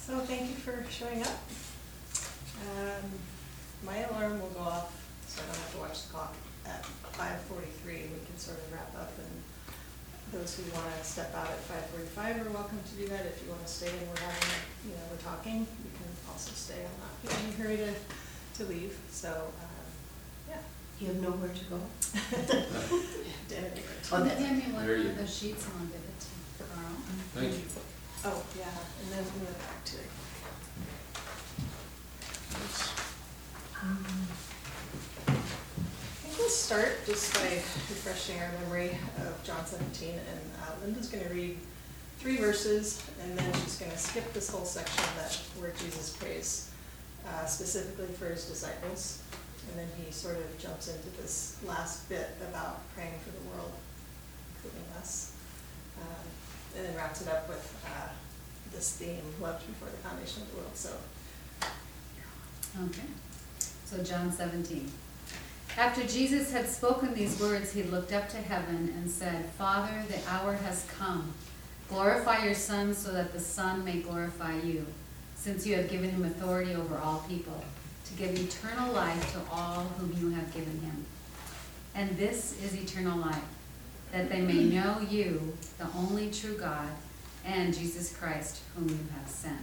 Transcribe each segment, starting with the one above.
So thank you for showing up. My alarm will go off, so I don't have to watch the clock at 5:43. We can sort of wrap up, and those who want to step out at 5:45 are welcome to do that. If you want to stay and we're talking, you can also stay. I'm not in any hurry to leave. So, yeah. You have nowhere to go? Dinner. Oh, that- Hand me one There you of go. the sheets and I'll give it to Carl. Thank you. Oh, yeah, and then in the back too. That's- I think we'll start just by refreshing our memory of John 17, and Linda's going to read 3 verses, and then she's going to skip this whole section where Jesus prays specifically for his disciples, and then he sort of jumps into this last bit about praying for the world, including us, and then wraps it up with this theme, loved before the foundation of the world. So. Okay. So John 17. After Jesus had spoken these words, he looked up to heaven and said, Father, the hour has come. Glorify your Son so that the Son may glorify you, since you have given him authority over all people, to give eternal life to all whom you have given him. And this is eternal life, that they may know you, the only true God, and Jesus Christ, whom you have sent.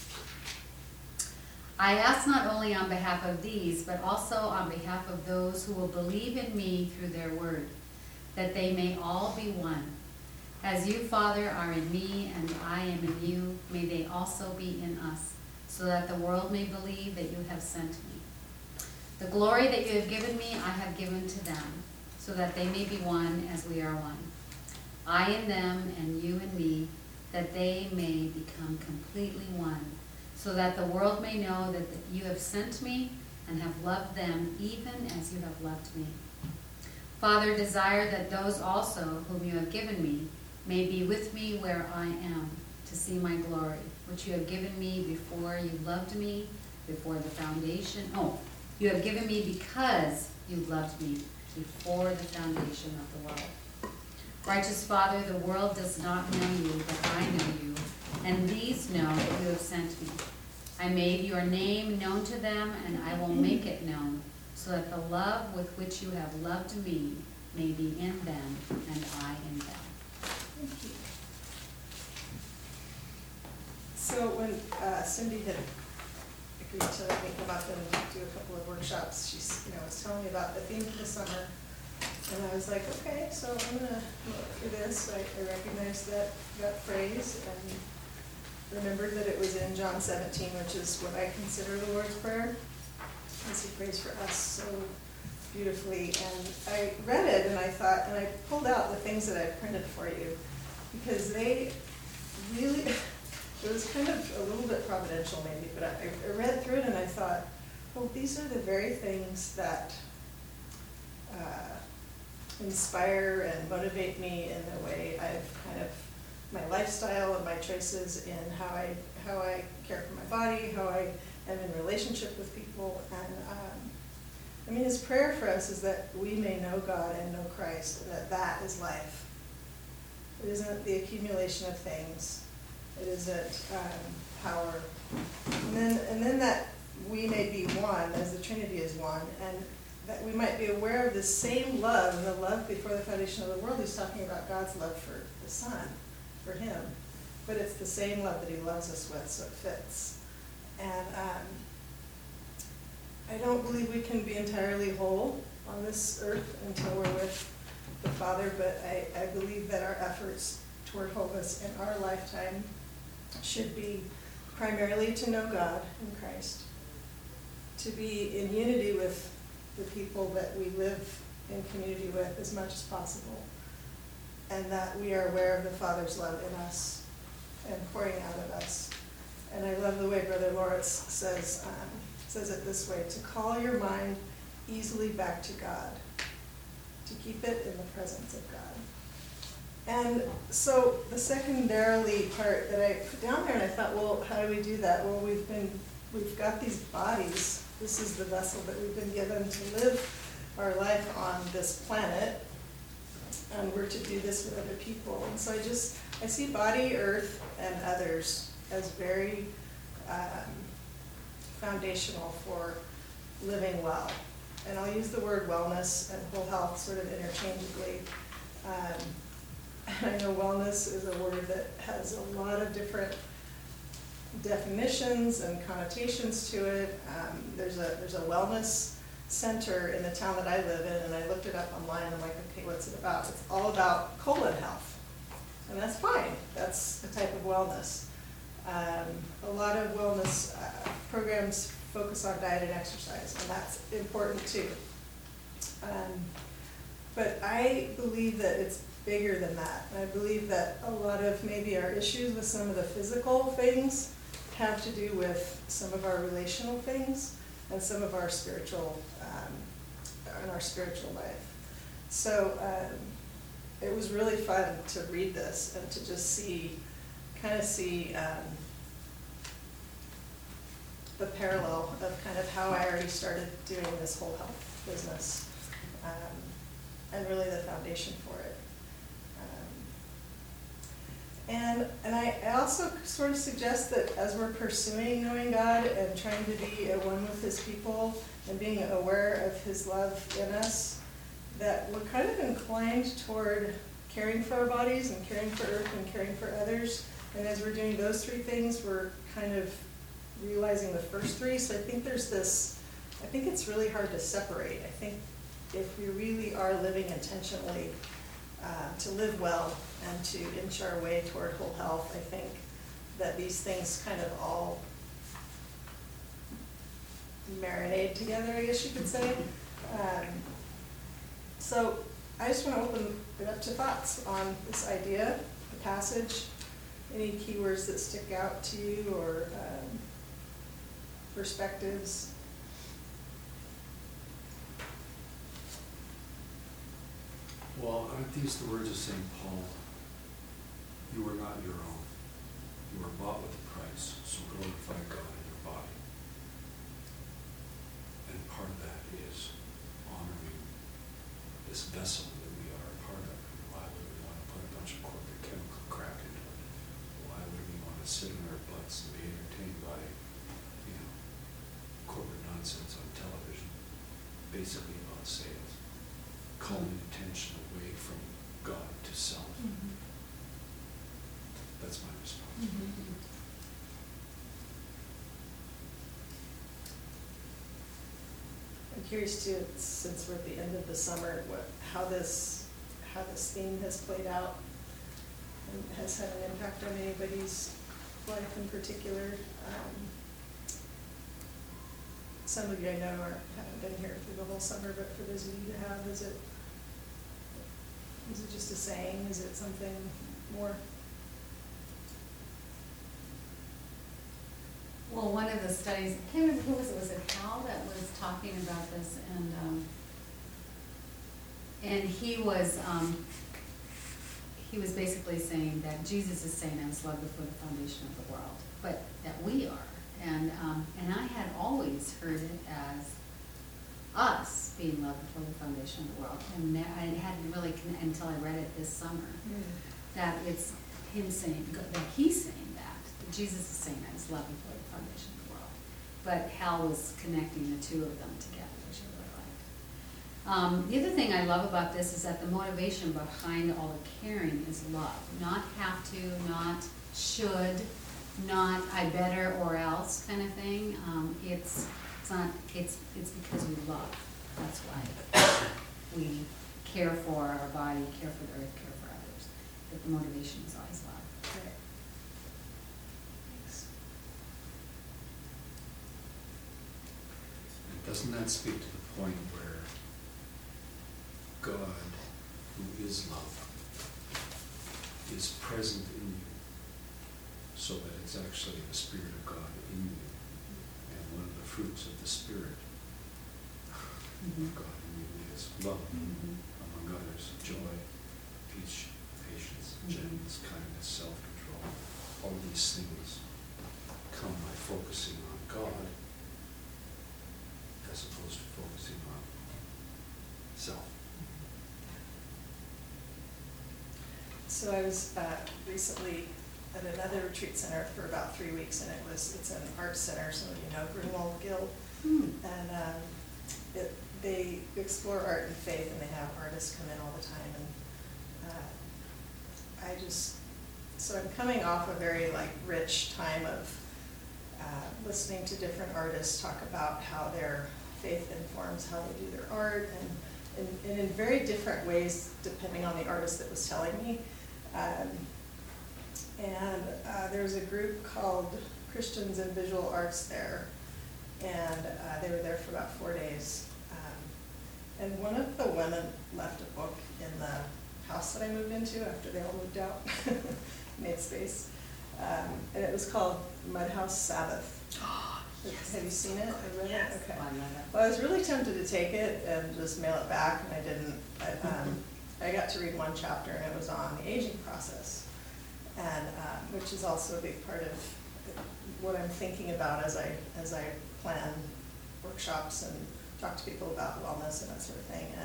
I ask not only on behalf of these, but also on behalf of those who will believe in me through their word, that they may all be one. As you, Father, are in me and I am in you, may they also be in us, so that the world may believe that you have sent me. The glory that you have given me, I have given to them, so that they may be one as we are one. I in them and you in me, that they may become completely one, so that the world may know that you have sent me and have loved them even as you have loved me. Father, desire that those also whom you have given me may be with me where I am, to see my glory, which you have given me before you loved me, before the foundation. Oh, you have given me because you loved me before the foundation of the world. Righteous Father, the world does not know you, but I know you, and these know that you have sent me. I made your name known to them, and I will make it known, so that the love with which you have loved me may be in them, and I in them. Thank you. So when Cindy had agreed to come up and do a couple of workshops, she was telling me about the theme for the summer, and I was like, okay, so I'm gonna look for this. I recognized that phrase and remembered that it was in John 17, which is what I consider the Lord's Prayer, as he prays for us so beautifully. And I read it and I thought, and I pulled out the things that I printed for you, because they really, it was kind of a little bit providential maybe, but I read through it and I thought, well, these are the very things that inspire and motivate me in the way I've kind of, my lifestyle and my choices in how I care for my body, how I am in relationship with people. And his prayer for us is that we may know God and know Christ, and that is life. It isn't the accumulation of things. It isn't power. And then that we may be one, as the Trinity is one, and that we might be aware of the same love, and the love before the foundation of the world. He's talking about God's love for the Son, for him. But it's the same love that he loves us with, so it fits. And I don't believe we can be entirely whole on this earth until we're with the Father, but I believe that our efforts toward wholeness in our lifetime should be primarily to know God in Christ, to be in unity with the people that we live in community with as much as possible, and that we are aware of the Father's love in us and pouring out of us. And I love the way Brother Lawrence says it this way: to call your mind easily back to God, to keep it in the presence of God. And so the secondarily part that I put down there, and I thought, well, how do we do that? Well, we've got these bodies. This is the vessel that we've been given to live our life on this planet, and we're to do this with other people. And so I see body, earth, and others as very foundational for living well. And I'll use the word wellness and whole health sort of interchangeably. And I know wellness is a word that has a lot of different definitions and connotations to it. There's a wellness center in the town that I live in, and I looked it up online. I'm like, okay, what's it about? It's all about colon health, and that's fine. That's a type of wellness. A lot of wellness programs focus on diet and exercise, and that's important too. But I believe that it's bigger than that. I believe that a lot of maybe our issues with some of the physical things have to do with some of our relational things and some of our spiritual, in our spiritual life. So it was really fun to read this and to just see the parallel of kind of how I already started doing this whole health business, and really the foundation for it. And I also sort of suggest that as we're pursuing knowing God and trying to be at one with His people and being aware of His love in us, that we're kind of inclined toward caring for our bodies and caring for Earth and caring for others. And as we're doing those three things, we're kind of realizing the first three. So I think I think it's really hard to separate. I think if we really are living intentionally to live well and to inch our way toward whole health, I think that these things kind of all marinate together, I guess you could say. So I just want to open it up to thoughts on this idea, the passage, any keywords that stick out to you or perspectives. Well, aren't these the words of St. Paul? You are not your own. You are bought with a price, so glorify God in your body. And part of that is honoring this vessel that we are a part of. Why would we want to put a bunch of corporate chemical crap into it? Why would we want to sit on our butts and be entertained by, corporate nonsense on television, basically about sales, calling attention away from God to self? Mm-hmm. That's my response. Mm-hmm. I'm curious too, since we're at the end of the summer, how this theme has played out and has had an impact on anybody's life in particular. Some of you I know haven't been here through the whole summer, but for those of you who have, is it just a saying? Is it something more? Well, one of the studies, I can't remember who was it Hal that was talking about this, and he was basically saying that Jesus is saying I was loved before the foundation of the world, but that we are. And I had always heard it as us being loved before the foundation of the world, and I hadn't really until I read it this summer that it's him saying that he's saying that Jesus is saying I was loved before the foundation of the world, but Hal was connecting the two of them together, which I really liked. The other thing I love about this is that the motivation behind all the caring is love, not have to, not should, not I better or else kind of thing. It's because we love. That's why we care for our body, care for the earth, care for others. But the motivation is always love. Right. Thanks. And doesn't that speak to the point where God, who is love, is present in you, so that it's actually the Spirit of God in you? And one of the fruits of the Spirit of God in you is love, among others, joy, peace, patience, gentleness, kindness, self-control. All these things come by focusing on God as opposed to focusing on self. So I was recently at another retreat center for about 3 weeks, and it's an art center, some of you know Greenwald Guild. And they explore art and faith, and they have artists come in all the time. And so I'm coming off a very rich time of listening to different artists talk about how their faith informs how they do their art, and in very different ways depending on the artist that was telling me. There's a group called Christians in Visual Arts there, and they were there for about 4 days. And one of the women left a book in the house that I moved into after they all moved out, made space. And it was called Mudhouse Sabbath. Have you seen it? Or read Yes. it? Okay. I love it. Well, I was really tempted to take it and just mail it back, and I didn't. I got to read one chapter, and it was on the aging process, and which is also a big part of what I'm thinking about as I plan workshops and talk to people about wellness and that sort of thing.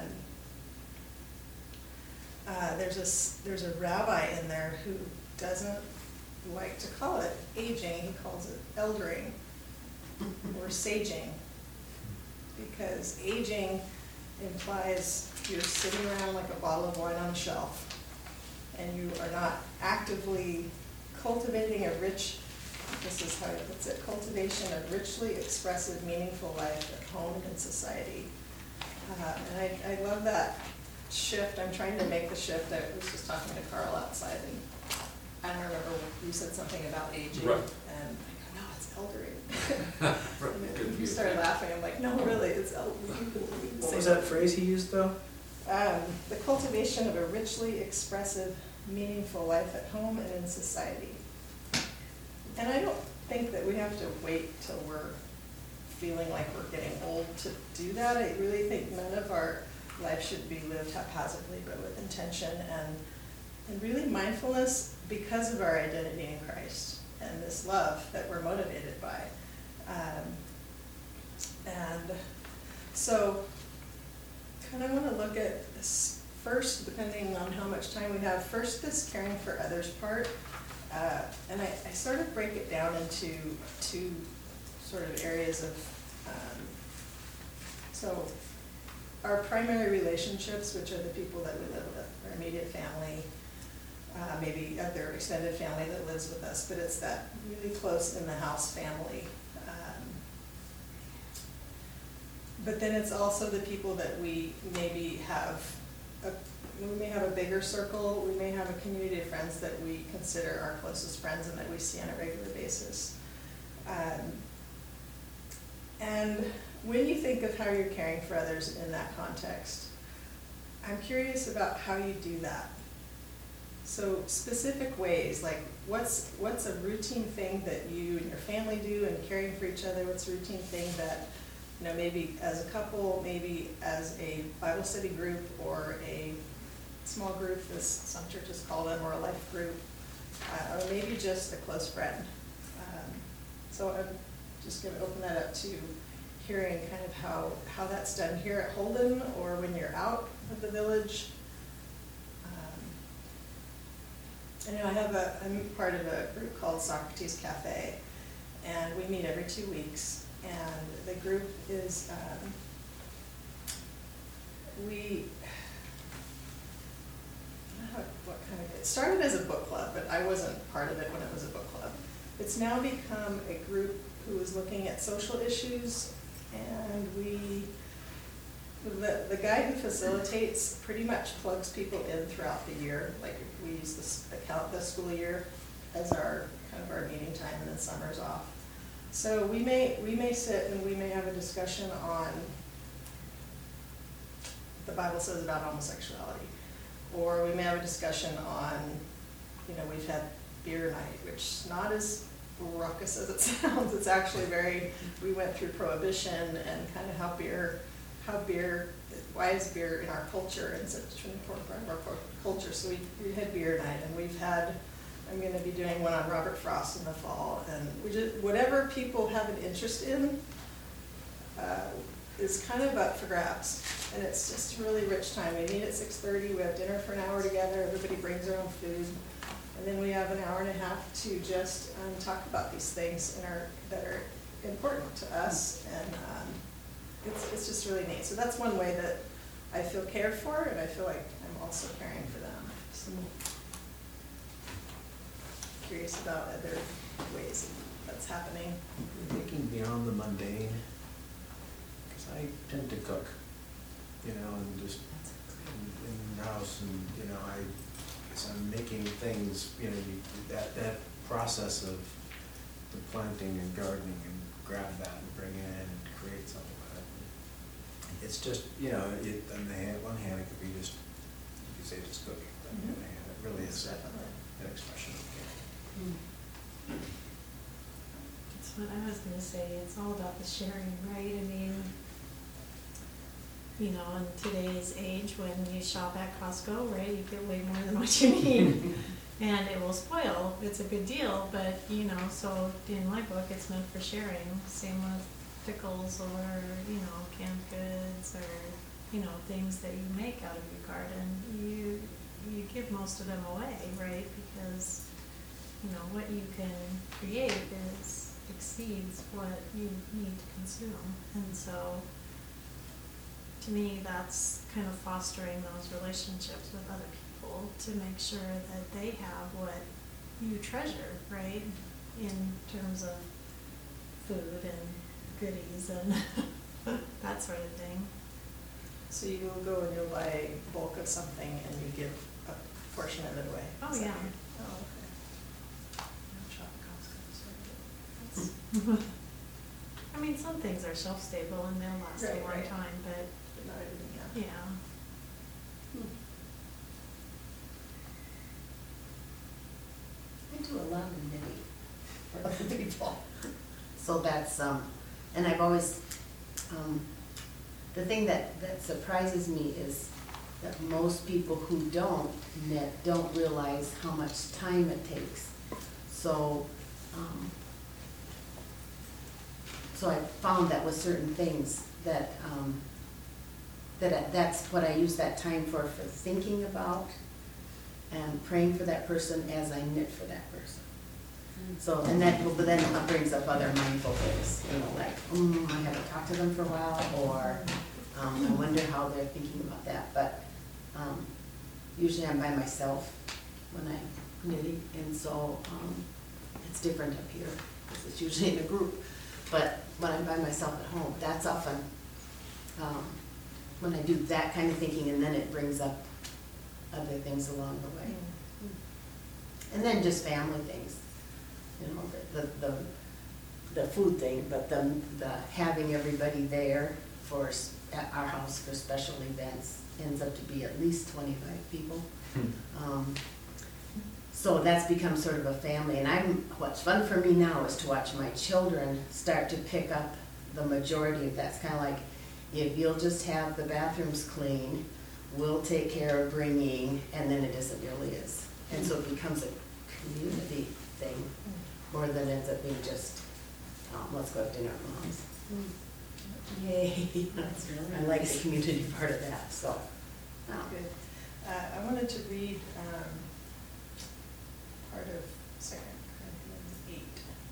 And there's a rabbi in there who doesn't like to call it aging. He calls it eldering or saging, because aging implies you're sitting around like a bottle of wine on a shelf, and you are not actively cultivating a rich, this is how he puts it, cultivation of richly expressive, meaningful life at home and in society. And I love that shift. I'm trying to make the shift. I was just talking to Carl outside, and I don't remember, you said something about aging, Right. and I go, no, it's eldering. Good And for you you. started laughing. I'm like, no, really, it's eldering. What was that phrase he used though? The cultivation of a richly expressive, meaningful life at home and in society. And I don't think that we have to wait till we're feeling like we're getting old to do that. I really think none of our life should be lived haphazardly, but with intention and really mindfulness because of our identity in Christ and this love that we're motivated by. And so kind of want to look at this first, depending on how much time we have. First, this caring for others part. And I sort of break it down into two sort of areas of, so our primary relationships, which are the people that we live with, our immediate family, maybe other extended family that lives with us, but it's that really close in the house family. But then it's also the people that we maybe have, we may have a bigger circle, we may have a community of friends that we consider our closest friends and that we see on a regular basis. And when you think of how you're caring for others in that context, I'm curious about how you do that. So specific ways, like what's a routine thing that you and your family do in caring for each other? What's a routine thing that, maybe as a couple, maybe as a Bible study group or a small group, as some churches call them, or a life group, or maybe just a close friend. So I'm just going to open that up to hearing kind of how that's done here at Holden or when you're out of the village. I'm part of a group called Socrates Cafe, and we meet every 2 weeks. And the group is, it started as a book club, but I wasn't part of it when it was a book club. It's now become a group who is looking at social issues, and the guy who facilitates pretty much plugs people in throughout the year. Like we use the school year as our kind of our meeting time, and then summer's off. So we may sit and we may have a discussion on what the Bible says about homosexuality, or we may have a discussion on, we've had beer night, which is not as raucous as it sounds. It's actually we went through Prohibition and kind of why is beer in our culture and such an important part of our culture. So we had beer night, and I'm going to be doing one on Robert Frost in the fall, and whatever people have an interest in is kind of up for grabs, and it's just a really rich time. We meet at 6:30. We have dinner for an hour together. Everybody brings their own food, And then we have an hour and a half to just talk about these things that are important to us, and it's just really neat. So that's one way that I feel cared for, and I feel like I'm also caring for them. So I'm curious about other ways that's happening. Thinking beyond the mundane, because I tend to cook, you know, and just in the house, and, you know, as I'm making things, you know, that process of the planting and gardening, and grab that and bring it in and create something with it. It's just, you know, on one hand, it could be just, you could say just cooking, but on the other hand, it really is Definitely. an expression of care. That's what I was gonna say, it's all about the sharing, right? I mean, you know, in today's age, when you shop at Costco, right, you get way more than what you need. And it will spoil, it's a good deal, but, you know, so in my book, it's meant for sharing. Same with pickles, or, you know, canned goods, or, you know, things that you make out of your garden. You give most of them away, right? Because, you know, what you can create exceeds what you need to consume. And so, to me, that's kind of fostering those relationships with other people to make sure that they have what you treasure, right? In terms of food and goodies and that sort of thing. So you will go and you'll buy bulk of something and you give a portion of it away? Oh, Is that yeah. right? Oh, okay. I don't shop at Costco, so That's- I mean, some things are shelf stable and they'll last a Right, long right. time, but but not everything, yeah. yeah. I do a lot of knitting for other people. So that's, and I've always, the thing that surprises me is that most people who don't knit don't realize how much time it takes. So, so I found that with certain things that, that's what I use that time for thinking about and praying for that person as I knit for that person. So, and that, but then it brings up other mindful things, you know, like, I haven't talked to them for a while, or I wonder how they're thinking about that. But usually I'm by myself when I'm knitting, and so it's different up here, because it's usually in a group. But when I'm by myself at home, that's often when I do that kind of thinking, and then it brings up other things along the way. And then just family things, you know, the food thing, but the having everybody there at our house for special events ends up to be at least 25 people. So that's become sort of a family, and what's fun for me now is to watch my children start to pick up the majority of that. It's kind of like, if you'll just have the bathrooms clean, we'll take care of bringing, and then it isn't really is. And so it becomes a community thing more than ends up being just, let's go have dinner at Mom's. Yay. That's really I like the community part of that, so. Good. I wanted to read part of 2 Corinthians 8.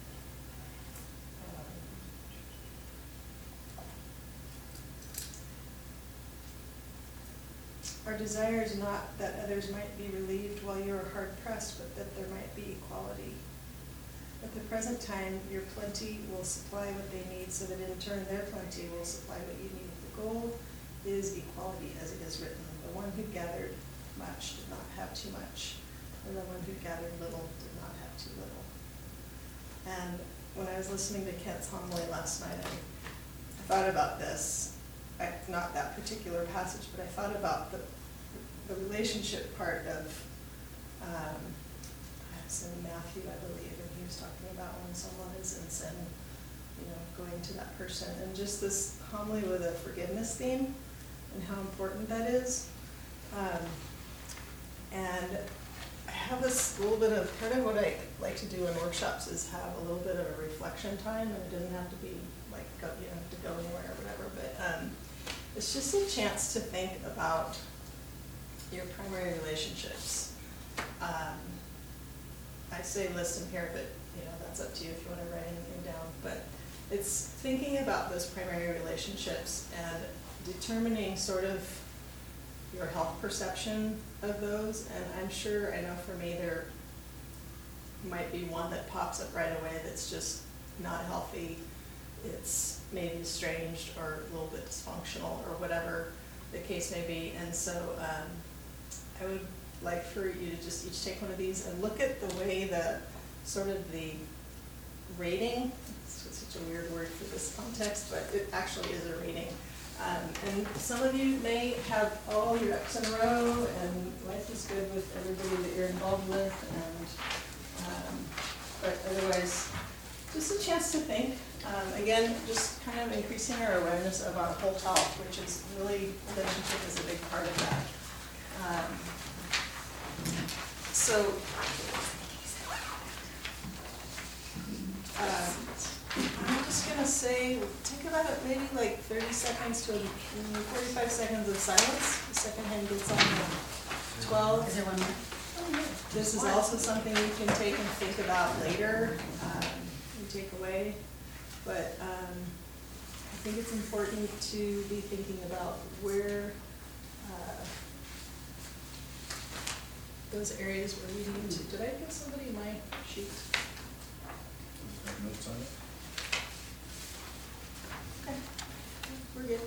Our desire is not that others might be relieved while you are hard pressed, but that there might be equality. At the present time, your plenty will supply what they need, so that in turn their plenty will supply what you need. The goal is equality, as it is written. The one who gathered much did not have too much, and the one who gathered little did not have too little. And when I was listening to Kent's homily last night, I thought about this, not that particular passage, but I thought about the relationship part of, it's in Matthew, I believe, and he was talking about when someone is in sin, you know, going to that person, and just this homily with a forgiveness theme and how important that is. And I have this little bit of, part of what I like to do in workshops is have a little bit of a reflection time, and it doesn't have to be like, you don't have to go anywhere or whatever, but it's just a chance to think about your primary relationships. I say list them here, but, you know, that's up to you if you wanna write anything down. But it's thinking about those primary relationships and determining sort of your health perception of those. And I'm sure, I know for me, there might be one that pops up right away that's just not healthy. It's maybe estranged or a little bit dysfunctional or whatever the case may be. And so I would like for you to just each take one of these and look at the way the sort of the rating, it's such a weird word for this context, but it actually is a rating. And some of you may have all your ducks in a row and life is good with everybody that you're involved with, and but otherwise, just a chance to think. Again, just kind of increasing our awareness of our whole health, which is really, relationship is a big part of that. So, I'm just gonna say, take about maybe like 30 seconds to 45 seconds of silence. The second hand gets on the 12. Is there one more? This is also something you can take and think about later, you take away. But I think it's important to be thinking about where those areas where we need to. Did I give somebody my sheet? Notes on it? Okay, we're good.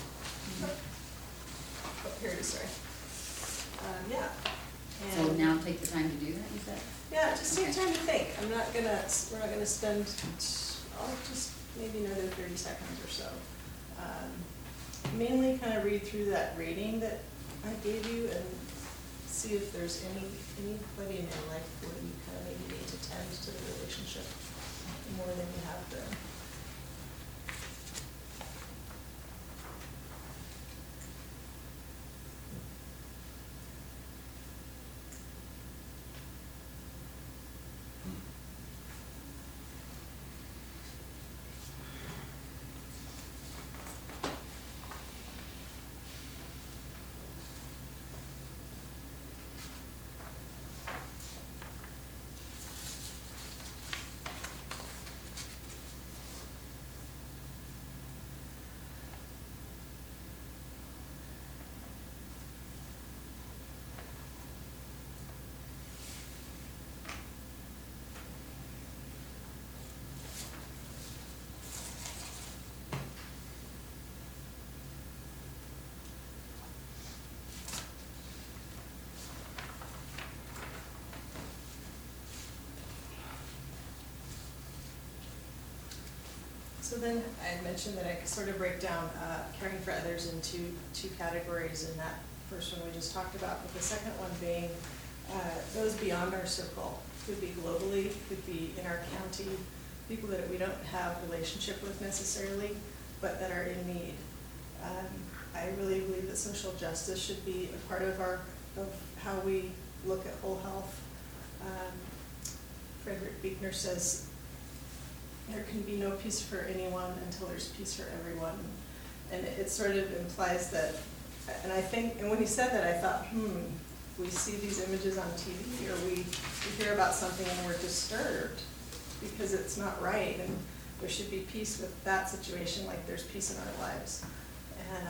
Oh, here it is, sorry. Yeah. So And- now take the time to do that, you said? Yeah, just take Okay. time to think. We're not gonna spend, I'll just maybe another 30 seconds or so. Mainly kind of read through that rating that I gave you and see if there's anybody in your life where you kind of maybe need to tend to the relationship more than you have been. So then I had mentioned that I could sort of break down caring for others into two categories, and that first one we just talked about, but the second one being those beyond our circle. Could be globally, could be in our county, people that we don't have relationship with necessarily, but that are in need. I really believe that social justice should be a part of how we look at whole health. Frederick Buechner says, there can be no peace for anyone until there's peace for everyone. And it sort of implies that, and I think, and when he said that, I thought, we see these images on TV, or we hear about something and we're disturbed because it's not right, and there should be peace with that situation like there's peace in our lives. And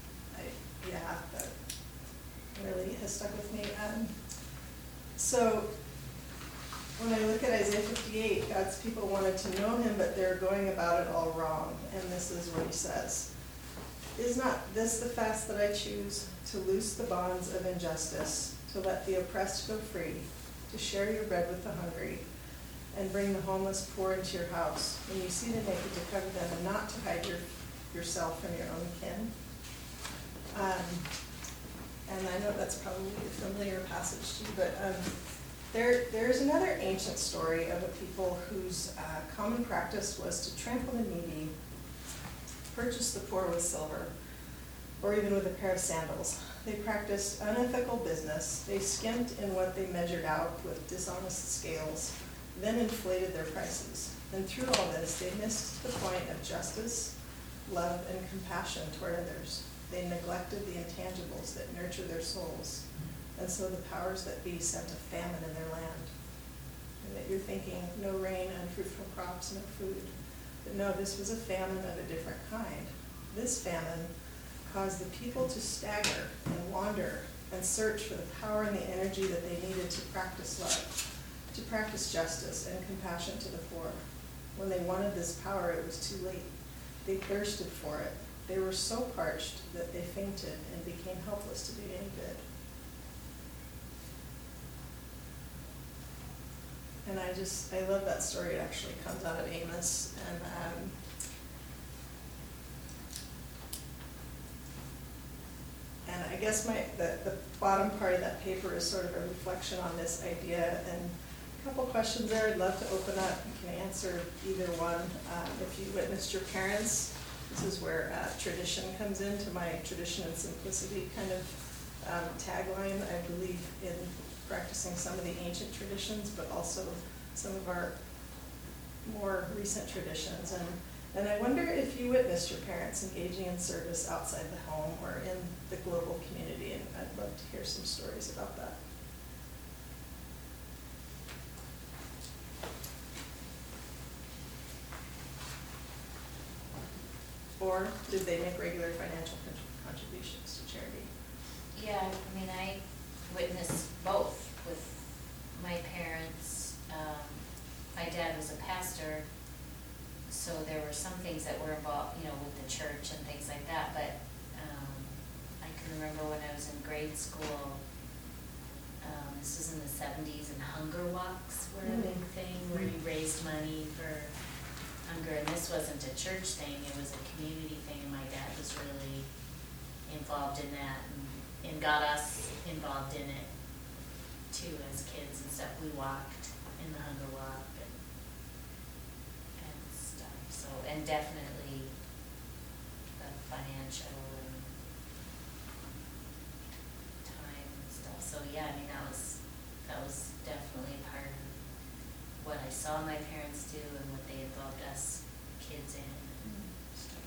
that really has stuck with me. So when I look at Isaiah 58, God's people wanted to know him, but they're going about it all wrong. And this is what he says. Is not this the fast that I choose, to loose the bonds of injustice, to let the oppressed go free, to share your bread with the hungry, and bring the homeless poor into your house, when you see the naked to cover them, and not to hide yourself from your own kin? And I know that's probably a familiar passage to you, but there's another ancient story of a people whose common practice was to trample the needy, purchase the poor with silver, or even with a pair of sandals. They practiced unethical business. They skimped in what they measured out with dishonest scales, then inflated their prices. And through all this, they missed the point of justice, love, and compassion toward others. They neglected the intangibles that nurture their souls. And so the powers that be sent a famine in their land. and that you're thinking no rain, unfruitful crops, no food. But no, this was a famine of a different kind. This famine caused the people to stagger and wander and search for the power and the energy that they needed to practice love, to practice justice and compassion to the poor. When they wanted this power, it was too late. They thirsted for it. They were so parched that they fainted and became helpless to do any good. And I love that story. It actually comes out of Amos. And I guess the bottom part of that paper is sort of a reflection on this idea, and a couple questions there I'd love to open up. You can answer either one. If you witnessed your parents, this is where tradition comes into my tradition and simplicity kind of tagline. I believe in practicing some of the ancient traditions, but also some of our more recent traditions. And I wonder if you witnessed your parents engaging in service outside the home or in the global community, and I'd love to hear some stories about that. Or did they make regular financial contributions to charity? Yeah, I mean, I witnessed both with my parents. My dad was a pastor, so there were some things that were involved, you know, with the church and things like that, but I can remember when I was in grade school, this was in the 70s, and hunger walks were a big thing, where you raised money for hunger, and this wasn't a church thing, it was a community thing, and my dad was really involved in that, and got us involved in it too as kids and stuff. We walked in the hunger walk and stuff, so, and definitely the financial and time and stuff, so yeah, I mean, that was definitely a part of what I saw my parents do and what they involved us kids in and stuff.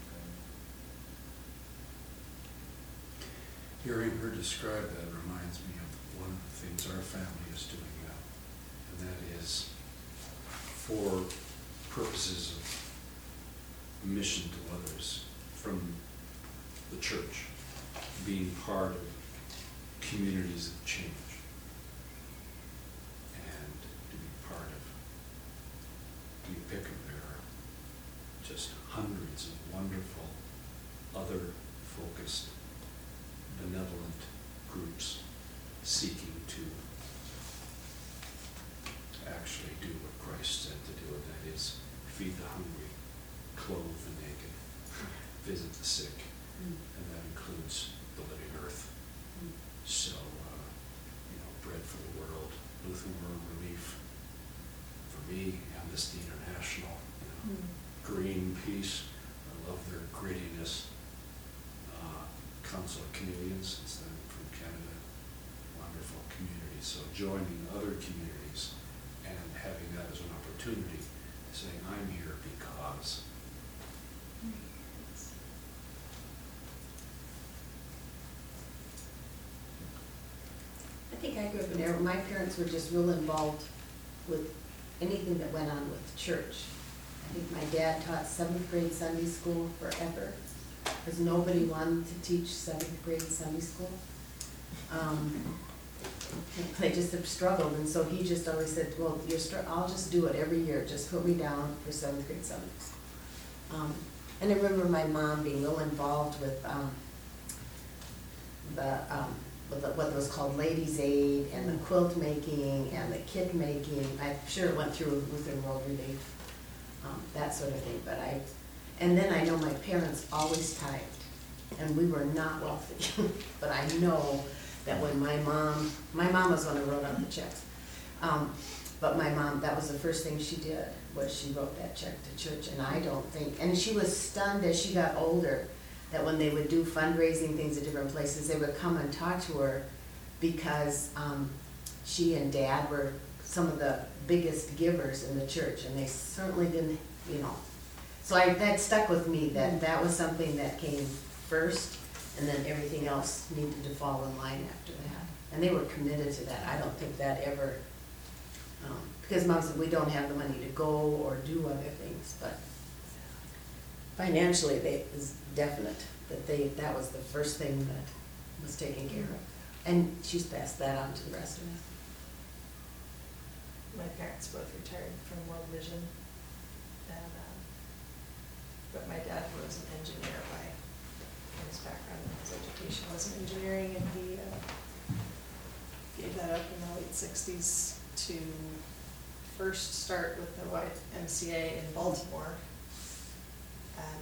Hearing her describe that reminds me of one of the things our family is doing now, and that is for purposes of mission to others from the church, being part of communities of change, and to be part of, you pick them, there are just hundreds of wonderful other focused benevolent groups seeking to actually do what Christ said to do, and that is feed the hungry, clothe the naked, visit the sick, and that includes the living earth. So, Bread for the World, Lutheran World Relief, for me, Amnesty International, Greenpeace, I love their grittiness. Council of Canadians, since I'm from Canada, wonderful community. So joining other communities and having that as an opportunity, saying I'm here because. I think I grew up in there. My parents were just real involved with anything that went on with the church. I think my dad taught 7th grade Sunday school forever, because nobody wanted to teach 7th grade Sunday school. They just have struggled, and so he just always said, well, I'll just do it every year, just put me down for 7th grade Sundays. And I remember my mom being real involved with what was called Ladies' Aid, and the quilt making, and the kit making. I'm sure it went through Lutheran World Relief, that sort of thing, and then I know my parents always tithed, and we were not wealthy, but I know that when my mom was the one who wrote out the checks, but my mom, that was the first thing she did, was she wrote that check to church, and I don't think, and she was stunned as she got older, that when they would do fundraising things at different places, they would come and talk to her, because she and Dad were some of the biggest givers in the church, and they certainly didn't, so that stuck with me, that was something that came first, and then everything else needed to fall in line after that. And they were committed to that. I don't think that ever because Mom said we don't have the money to go or do other things, but financially, it was definite that that was the first thing that was taken care of. And she's passed that on to the rest of us. My parents both retired from World Vision, and, but my dad was an engineer by his background. His education was in engineering, and he gave that up in the late 60s to first start with the YMCA in Baltimore, and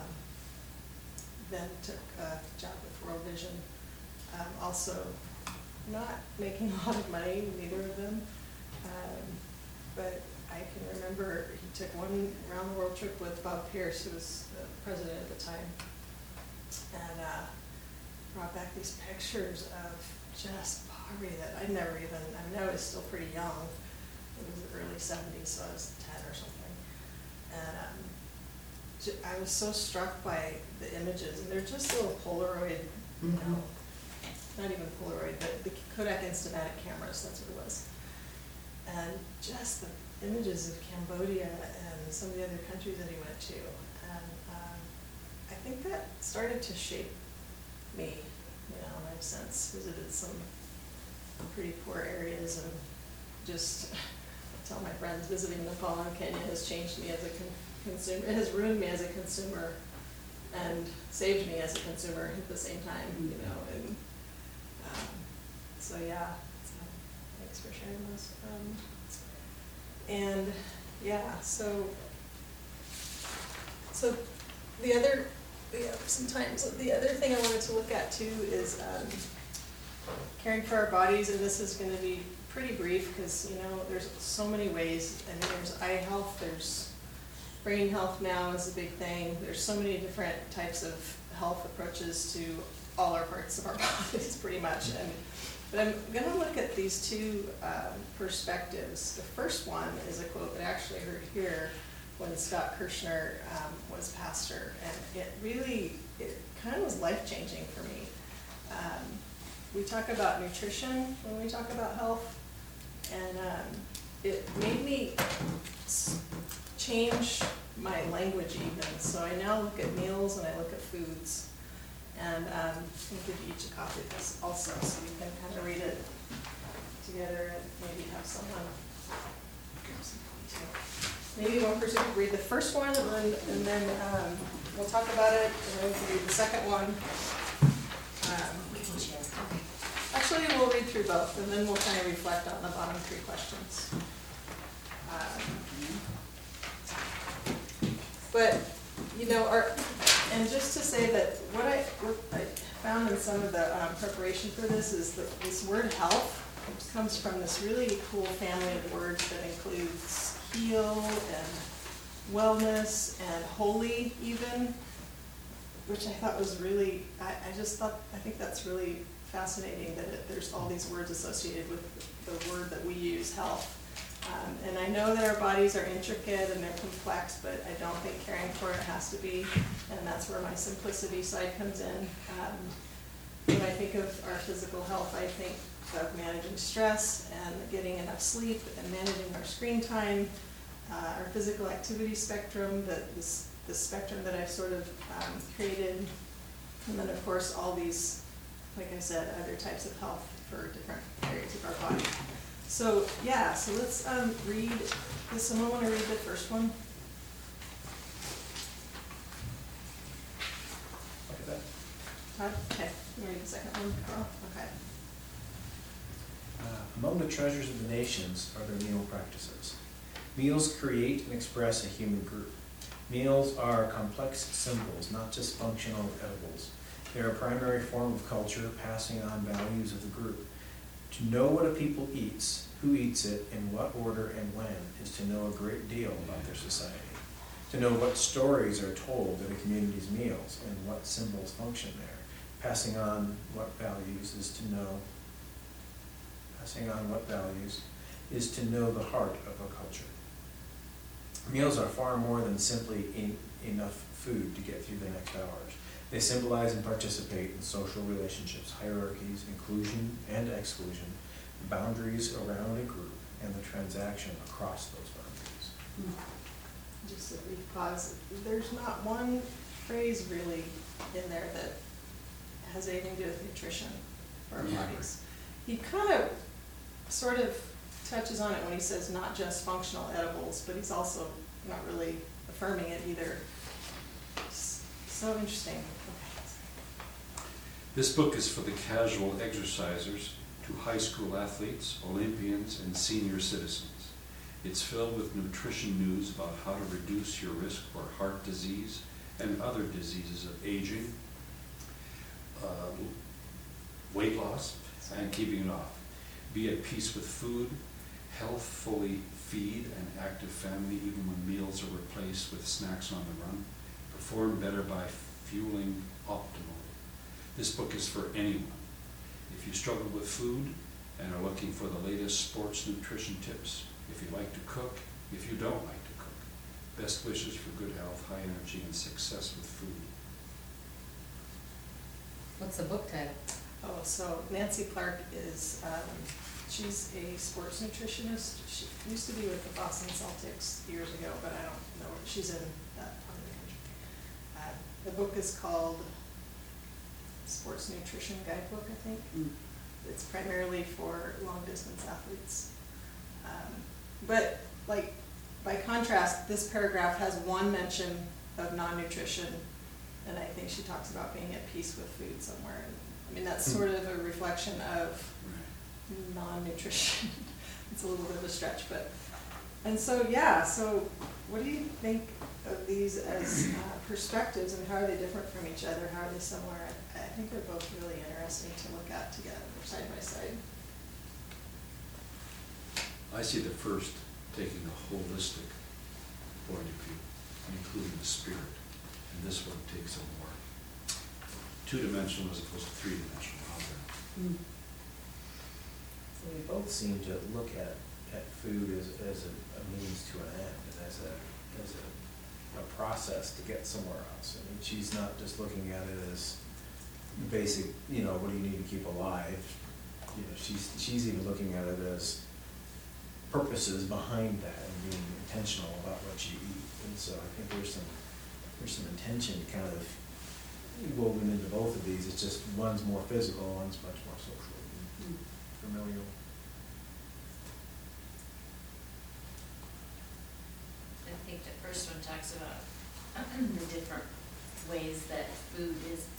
then took a job with World Vision. Also not making a lot of money, neither of them. But I can remember he took one round the world trip with Bob Pierce, who was the president at the time, and brought back these pictures of just poverty that I'd never even, I mean, I was still pretty young. It was the early 70s, so I was 10 or something. And I was so struck by the images, and they're just little Polaroid, you know, not even Polaroid, but the Kodak Instamatic cameras, that's what it was. And just the images of Cambodia and some of the other countries that he went to. And I think that started to shape me, you know, and I've since visited some pretty poor areas, and just tell my friends visiting Nepal and Kenya has changed me as a consumer. It has ruined me as a consumer and saved me as a consumer at the same time, you know. And so yeah, so thanks for sharing those. And yeah, so the other, sometimes the other thing I wanted to look at too is caring for our bodies, and this is going to be pretty brief because, you know, there's so many ways. I mean, there's eye health, there's brain health now is a big thing. There's so many different types of health approaches to all our parts of our bodies, pretty much. But I'm going to look at these two perspectives. The first one is a quote that I actually heard here when Scott Kirshner was pastor, and it kind of was life-changing for me. We talk about nutrition when we talk about health, and it made me change my language even. So I now look at meals and I look at foods. And I'm going to give you each a copy of this also, so you can kind of read it together and maybe have someone. Maybe one person could read the first one, and then we'll talk about it, and then we can read the second one. Actually, we'll read through both, and then we'll kind of reflect on the bottom three questions. But, you know, and just to say that what I found in some of the preparation for this is that this word health comes from this really cool family of words that includes heal and wellness and holy even, which I thought was really, I think that's really fascinating that there's all these words associated with the word that we use, health. And I know that our bodies are intricate and they're complex, but I don't think caring for it has to be, and that's where my simplicity side comes in. When I think of our physical health, I think of managing stress and getting enough sleep and managing our screen time, our physical activity spectrum, the spectrum that I've sort of created, and then of course all these, like I said, other types of health for different areas of our body. So yeah, so let's read, does someone want to read the first one? Todd? Okay, you read the second one, Carl? Okay. Among the treasures of the nations are their meal practices. Meals create and express a human group. Meals are complex symbols, not just functional edibles. They are a primary form of culture, passing on values of the group. To know what a people eats, who eats it, in what order and when, is to know a great deal about their society. To know what stories are told at a community's meals and what symbols function there. Passing on what values is to know the heart of a culture. Meals are far more than simply enough food to get through the next hours. They symbolize and participate in social relationships, hierarchies, inclusion and exclusion, boundaries around a group, and the transaction across those boundaries. Just a brief pause, there's not one phrase really in there that has anything to do with nutrition for our bodies. He kind of, sort of touches on it when he says not just functional edibles, but he's also not really affirming it either. So interesting. This book is for the casual exercisers, to high school athletes, Olympians, and senior citizens. It's filled with nutrition news about how to reduce your risk for heart disease and other diseases of aging, weight loss, and keeping it off. Be at peace with food, healthfully feed an active family even when meals are replaced with snacks on the run. Perform better by fueling optimally. This book is for anyone. If you struggle with food and are looking for the latest sports nutrition tips, if you like to cook, if you don't like to cook, best wishes for good health, high energy, and success with food. What's the book title? Oh, so Nancy Clark is, she's a sports nutritionist. She used to be with the Boston Celtics years ago, but I don't know, she's in that part of the country. The book is called Sports Nutrition Guidebook, I think. It's primarily for long-distance athletes. But, like, by contrast, this paragraph has one mention of non-nutrition, and I think she talks about being at peace with food somewhere. I mean, that's sort of a reflection of non-nutrition. It's a little bit of a stretch, but, and so, yeah, so what do you think of these as perspectives, and how are they different from each other? How are they similar? I think they're both really interesting to look at together, side by side. I see the first taking a holistic point of view, including the spirit, and this one takes a more two-dimensional as opposed to three-dimensional out there. So we both seem to look at food as a means to an end, and as a process to get somewhere else. I mean, she's not just looking at it as basic, what do you need to keep alive? She's even looking at it as purposes behind that and being intentional about what you eat. And so I think there's some intention kind of woven into both of these. It's just one's more physical, one's much more social and familial. I think the first one talks about the different ways that food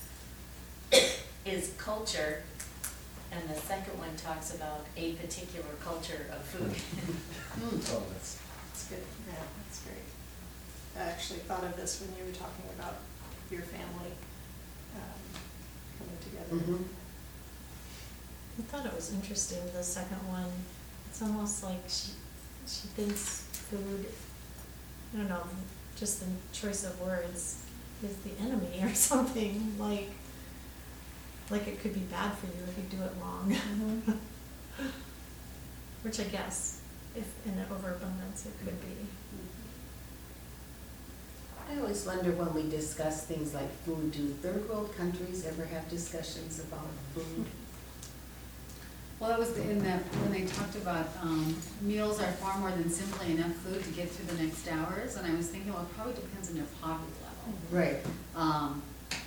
is culture, and the second one talks about a particular culture of food. Oh, that's good. Yeah, that's great. I actually thought of this when you were talking about your family coming together. I thought it was interesting, the second one. It's almost like she thinks food, I don't know, just the choice of words, is the enemy or something, like it could be bad for you if you do it wrong. Which I guess, if in an overabundance, it could be. I always wonder when we discuss things like food, do third world countries ever have discussions about food? Well, that was when they talked about meals are far more than simply enough food to get through the next hours, and I was thinking, well, it probably depends on your poverty level. Right.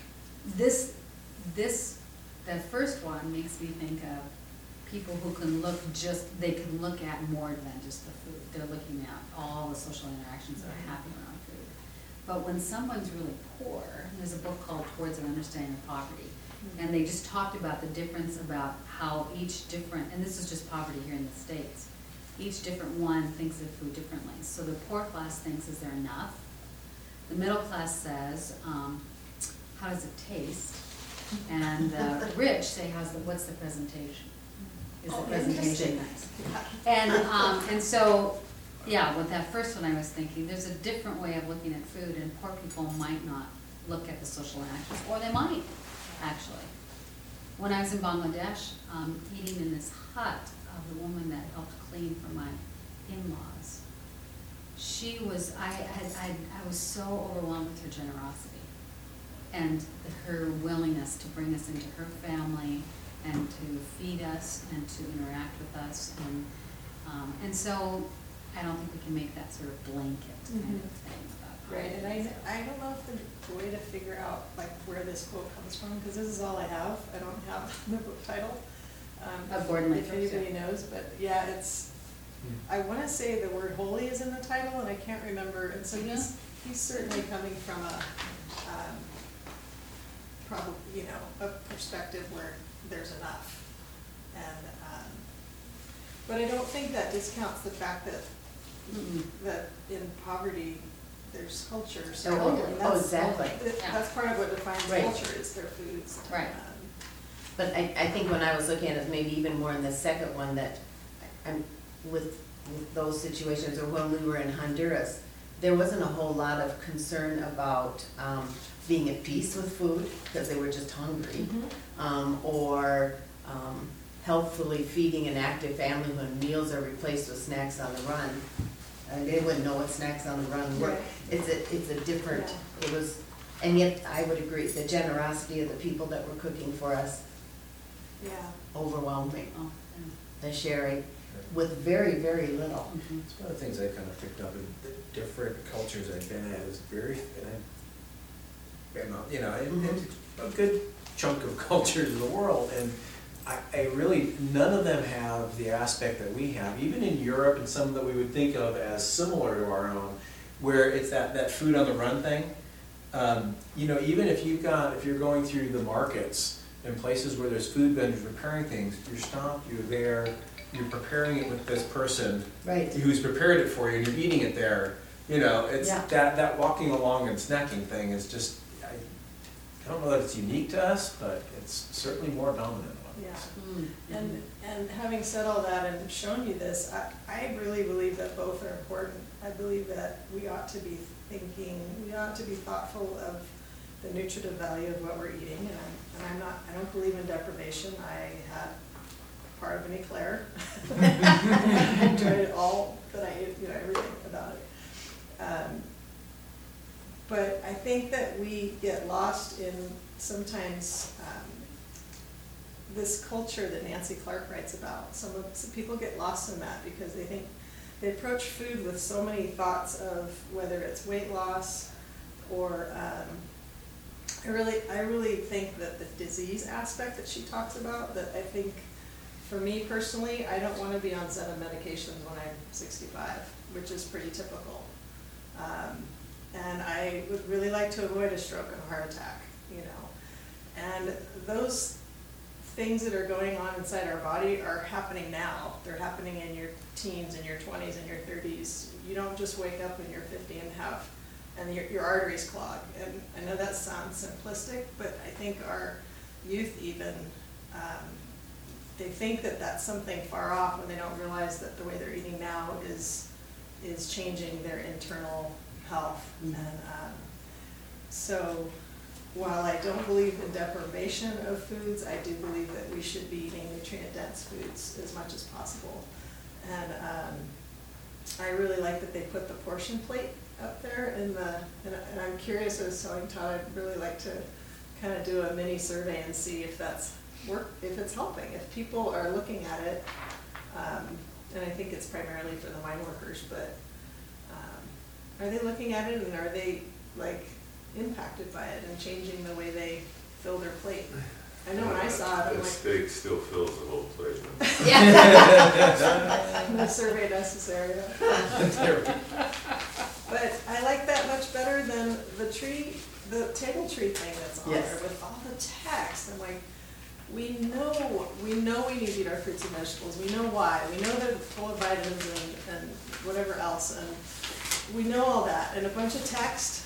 The first one makes me think of people who they can look at more than just the food. They're looking at all the social interactions that are happening around food. But when someone's really poor, and there's a book called Towards an Understanding of Poverty, and they just talked about the difference about how each different, and this is just poverty here in the States, each different one thinks of food differently. So the poor class thinks, is there enough? The middle class says, how does it taste? And the rich say, what's the presentation? Is the presentation nice? And so, yeah, with that first one I was thinking, there's a different way of looking at food, and poor people might not look at the social interactions, or they might, actually. When I was in Bangladesh, eating in this hut of the woman that helped clean for my in-laws, I was so overwhelmed with her generosity and her willingness to bring us into her family and to feed us and to interact with us. And And so I don't think we can make that sort of blanket kind of thing about Right, and holidays. I don't know if there's a way to figure out like where this quote comes from, because this is all I have. I don't have the book title. Of Gordon If Lightfoot, anybody knows, but yeah, it's, I wanna say the word holy is in the title, and I can't remember, and so he's certainly coming from a, probably, you know, a perspective where there's enough. And, but I don't think that discounts the fact that Mm-mm. that in poverty, there's culture, so. Oh, and that's- exactly. That's part of what defines Right. culture, is their foods. Right. But I think when I was looking at it, maybe even more in the second one, that I'm, with those situations, or when we were in Honduras, there wasn't a whole lot of concern about being at peace with food, because they were just hungry, or healthfully feeding an active family when meals are replaced with snacks on the run. And they wouldn't know what snacks on the run were. Right. It's a different, Yeah. it was, and yet I would agree, the generosity of the people that were cooking for us Yeah, overwhelmed me. Oh, The sharing with very, very little. yeah. Mhm. It's one of the things I kind of picked up in the different cultures I've been at is very, you know, and a good chunk of cultures in the world, and I really, none of them have the aspect that we have, even in Europe and some that we would think of as similar to our own, where it's that food on the run thing. You know, even if you're going through the markets and places where there's food vendors preparing things, you're stopped, you're there, you're preparing it with this person Right. who's prepared it for you, and you're eating it there. You know, it's Yeah. that walking along and snacking thing is just, I don't know that it's unique to us, but it's certainly more dominant among yeah. us. And having said all that and shown you this, I really believe that both are important. I believe that we ought to be thinking, we ought to be thoughtful of the nutritive value of what we're eating, and I don't believe in deprivation. I had part of an eclair. I enjoyed it all, but I ate, you know, everything about it. But I think that we get lost in sometimes this culture that Nancy Clark writes about. Some people get lost in that because they think they approach food with so many thoughts of whether it's weight loss or I really think that the disease aspect that she talks about, that I think for me personally, I don't want to be on set of medications when I'm 65, which is pretty typical. And I would really like to avoid a stroke and a heart attack, you know. And those things that are going on inside our body are happening now. They're happening in your teens, in your 20s, in your 30s. You don't just wake up when you're 50 and your arteries clog. And I know that sounds simplistic, but I think our youth even, they think that that's something far off when they don't realize that the way they're eating now is changing their internal health. Mm-hmm. And so while I don't believe in deprivation of foods, I do believe that we should be eating nutrient-dense foods as much as possible. And I really like that they put the portion plate up there and I'm curious, I was telling Todd, I'd really like to kind of do a mini survey and see if if it's helping, if people are looking at it, and I think it's primarily for the mine workers, but are they looking at it and are they like impacted by it and changing the way they fill their plate? I know when I saw it, I'm That like, steak still fills the whole plate. no survey necessary. But I like that much better than the table tree thing that's on Yes. there with all the text. I'm like, we know we need to eat our fruits and vegetables. We know why. We know they're full of vitamins and whatever else. And we know all that. And a bunch of text.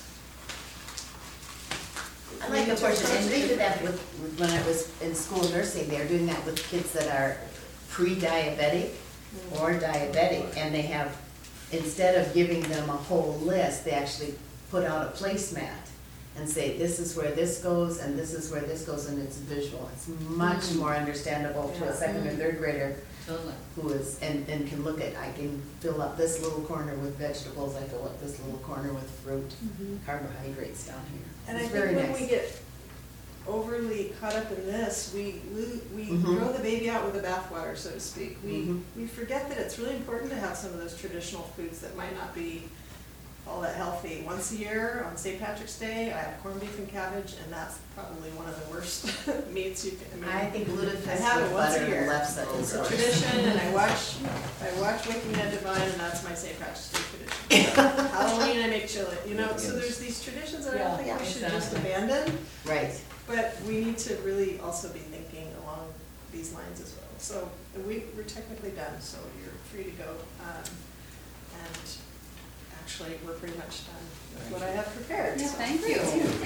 I like the portion, and they did that with, when I was in school nursing, they're doing that with kids that are pre-diabetic or diabetic, and they have, instead of giving them a whole list, they actually put out a placemat and say, this is where this goes, and this is where this goes, and it's visual. It's much more understandable to a second or third grader Totally. who is, and can look at, I can fill up this little corner with vegetables, I fill up this little corner with fruit, carbohydrates down here. And I It's think very when nice. we get overly caught up in this, we Mhm. throw the baby out with the bathwater, so to speak. Mhm. We forget that it's really important to have some of those traditional foods that might not be all that healthy. Once a year, on St. Patrick's Day, I have corned beef and cabbage, and that's probably one of the worst meats you can, I think lutefisk I have it with once a butter year. and lefse It's is a gross. tradition, and I watch Waking Ned Divine, and that's my St. Patrick's Day tradition. Halloween, I make chili, you know, so there's these traditions that I don't think we should just abandon, Right, but we need to really also be thinking along these lines as well. So we're technically done, so you're free to go. And actually, we're pretty much done with what I have prepared. Yeah, so. thank you.